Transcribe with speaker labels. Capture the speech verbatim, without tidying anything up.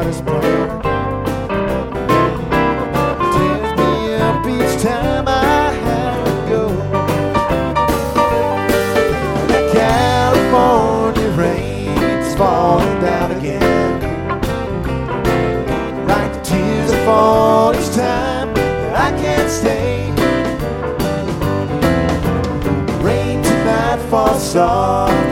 Speaker 1: heart is burned. Tears me up each time I have to go. That California rain's falling down again. Like the tears that fall each time I can't stay. Rain tonight falls soft